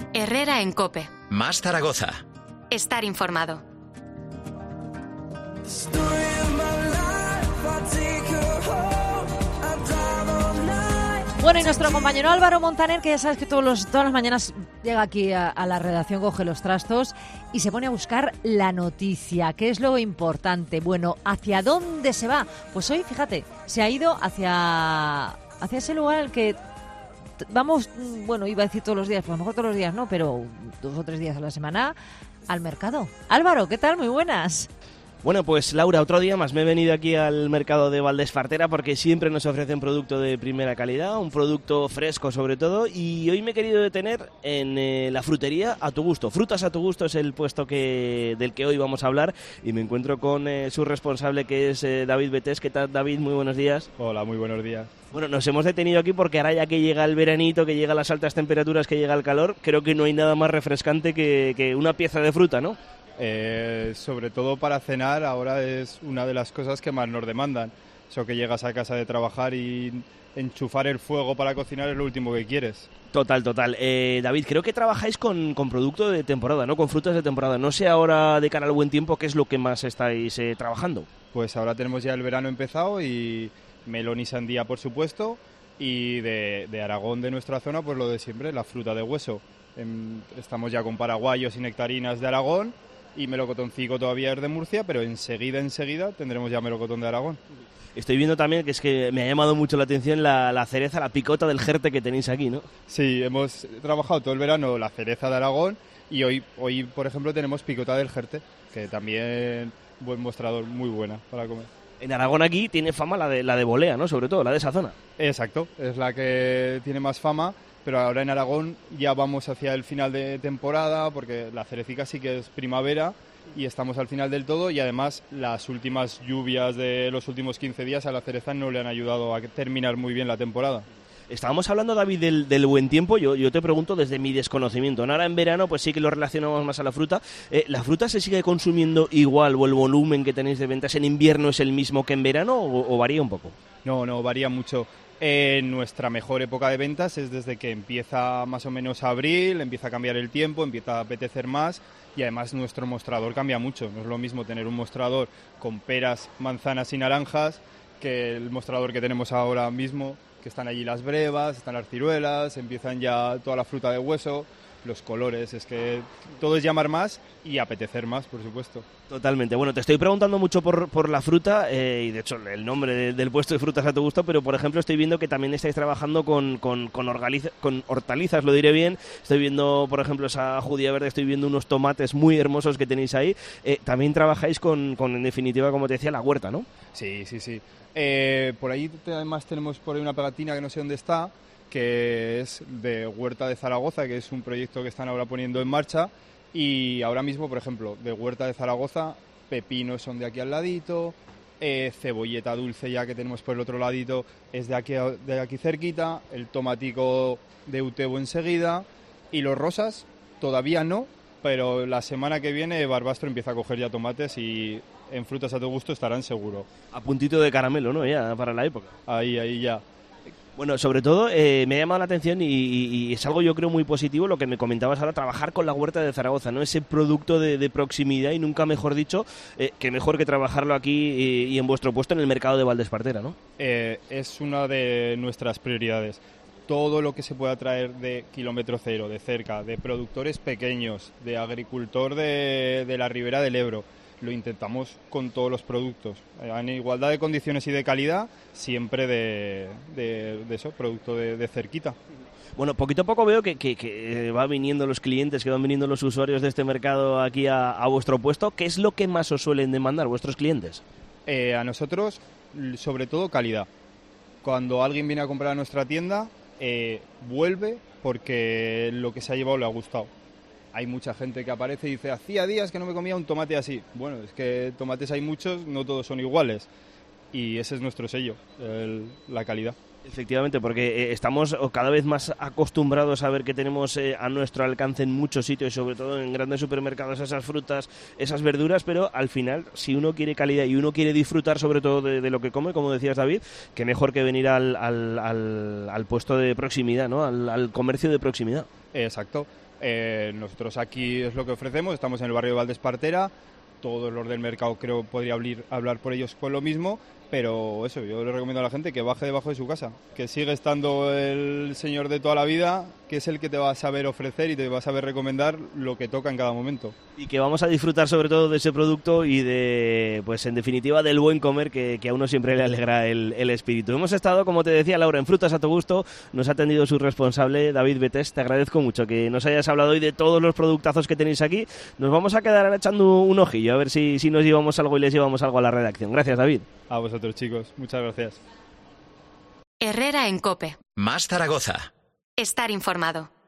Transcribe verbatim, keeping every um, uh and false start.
Herrera en COPE. Más Zaragoza. Estar informado. Bueno, y nuestro compañero Álvaro Montaner, que ya sabes que todos los, todas las mañanas llega aquí a, a la redacción, coge los trastos y se pone a buscar la noticia. ¿Qué es lo importante? Bueno, ¿hacia dónde se va? Pues hoy, fíjate, se ha ido hacia, hacia ese lugar al que vamos, bueno, iba a decir todos los días, pues a lo mejor todos los días no, pero dos o tres días a la semana, al mercado. Álvaro, ¿qué tal? Muy buenas. Bueno, pues Laura, otro día más me he venido aquí al mercado de Valdesfartera porque siempre nos ofrecen producto de primera calidad, un producto fresco sobre todo, y hoy me he querido detener en eh, la frutería A Tu Gusto. Frutas A Tu Gusto es el puesto que del que hoy vamos a hablar y me encuentro con eh, su responsable, que es eh, David Betés. ¿Qué tal, David? Muy buenos días. Hola, muy buenos días. Bueno, nos hemos detenido aquí porque ahora ya que llega el veranito, que llegan las altas temperaturas, que llega el calor, creo que no hay nada más refrescante que, que una pieza de fruta, ¿no? Eh, sobre todo para cenar, ahora es una de las cosas que más nos demandan. Eso que llegas a casa de trabajar y enchufar el fuego para cocinar es lo último que quieres. Total, total. Eh, David, creo que trabajáis con, con producto de temporada, ¿no? Con frutas de temporada. No sé ahora, de cara al buen tiempo, ¿qué es lo que más estáis eh, trabajando? Pues ahora tenemos ya el verano empezado y melón y sandía, por supuesto. Y de, de Aragón, de nuestra zona, pues lo de siempre, la fruta de hueso. En, estamos ya con paraguayos y nectarinas de Aragón. Y melocotoncico todavía es de Murcia, pero enseguida, enseguida tendremos ya melocotón de Aragón. Estoy viendo también que es que me ha llamado mucho la atención la, la cereza, la picota del Jerte que tenéis aquí, ¿no? Sí, hemos trabajado todo el verano la cereza de Aragón y hoy, hoy por ejemplo, tenemos picota del Jerte, que también buen mostrador, muy buena para comer. En Aragón aquí tiene fama la de, la de Bolea, ¿no? Sobre todo, la de esa zona. Exacto, es la que tiene más fama. Pero ahora en Aragón ya vamos hacia el final de temporada, porque la cerecica sí que es primavera y estamos al final del todo, y además las últimas lluvias de los últimos quince días a la cereza no le han ayudado a terminar muy bien la temporada. Estábamos hablando, David, del, del buen tiempo. Yo, yo te pregunto desde mi desconocimiento. Ahora en verano pues sí que lo relacionamos más a la fruta. Eh, ¿La fruta se sigue consumiendo igual o el volumen que tenéis de ventas en invierno es el mismo que en verano o, o varía un poco? No, no, varía mucho. Eh, nuestra mejor época de ventas es desde que empieza más o menos abril, empieza a cambiar el tiempo, empieza a apetecer más y además nuestro mostrador cambia mucho. No es lo mismo tener un mostrador con peras, manzanas y naranjas que el mostrador que tenemos ahora mismo, que están allí las brevas, están las ciruelas, empiezan ya toda la fruta de hueso, los colores, es que todo es llamar más y apetecer más, por supuesto. Totalmente. Bueno, te estoy preguntando mucho por, por la fruta eh, y de hecho el nombre de, del puesto de Frutas A Tu Gusto, pero por ejemplo estoy viendo que también estáis trabajando con, con, con, orgaliza, con hortalizas, lo diré bien. Estoy viendo, por ejemplo, esa judía verde, estoy viendo unos tomates muy hermosos que tenéis ahí. Eh, también trabajáis con, con, en definitiva, como te decía, la huerta, ¿no? Sí, sí, sí. Eh, por ahí además tenemos por ahí una pegatina que no sé dónde está, que es de Huerta de Zaragoza, que es un proyecto que están ahora poniendo en marcha. Y ahora mismo, por ejemplo, de Huerta de Zaragoza, pepinos son de aquí al ladito, eh, cebolleta dulce ya que tenemos por el otro ladito es de aquí, de aquí cerquita, el tomatico de Utebo enseguida, y los rosas todavía no, pero la semana que viene Barbastro empieza a coger ya tomates y en Frutas A Tu Gusto estarán seguro. A puntito de caramelo, ¿no? Ya, para la época. Ahí, ahí ya. Bueno, sobre todo eh, me ha llamado la atención y, y, y es algo yo creo muy positivo lo que me comentabas ahora, trabajar con la huerta de Zaragoza, ¿no? Ese producto de, de proximidad y nunca mejor dicho, eh, que mejor que trabajarlo aquí y, y en vuestro puesto en el mercado de Valdesfartera, ¿no? Eh, es una de nuestras prioridades. Todo lo que se pueda traer de kilómetro cero, de cerca, de productores pequeños, de agricultor de, de la Ribera del Ebro, lo intentamos con todos los productos, en igualdad de condiciones y de calidad, siempre de, de, de eso, producto de, de cerquita. Bueno, poquito a poco veo que, que, que van viniendo los clientes, que van viniendo los usuarios de este mercado aquí a, a vuestro puesto. ¿Qué es lo que más os suelen demandar vuestros clientes? Eh, a nosotros, sobre todo, calidad. Cuando alguien viene a comprar a nuestra tienda, eh, vuelve porque lo que se ha llevado le ha gustado. Hay mucha gente que aparece y dice, hacía días que no me comía un tomate así. Bueno, es que tomates hay muchos, no todos son iguales. Y ese es nuestro sello, el, la calidad. Efectivamente, porque eh, estamos cada vez más acostumbrados a ver que tenemos eh, a nuestro alcance en muchos sitios, sobre todo en grandes supermercados, esas frutas, esas verduras, pero al final, si uno quiere calidad y uno quiere disfrutar sobre todo de, de lo que come, como decías, David, que mejor que venir al, al, al, al puesto de proximidad, ¿no? Al, al comercio de proximidad. Exacto. Eh, nosotros aquí es lo que ofrecemos, estamos en el barrio de Valdespartera, todos los del mercado creo podría hablar, hablar por ellos con lo mismo, pero eso, yo le recomiendo a la gente que baje debajo de su casa, que sigue estando el señor de toda la vida, que es el que te va a saber ofrecer y te va a saber recomendar lo que toca en cada momento. Y que vamos a disfrutar sobre todo de ese producto y de, pues en definitiva, del buen comer que, que a uno siempre le alegra el, el espíritu. Hemos estado, como te decía Laura, en Frutas a tu Gusto, nos ha atendido su responsable, David Betés. Te agradezco mucho que nos hayas hablado hoy de todos los productazos que tenéis aquí. Nos vamos a quedar ahora echando un ojillo, a ver si, si nos llevamos algo y les llevamos algo a la redacción. Gracias, David. A vosotros, chicos. Muchas gracias. Herrera en COPE. Más Zaragoza. Estar informado.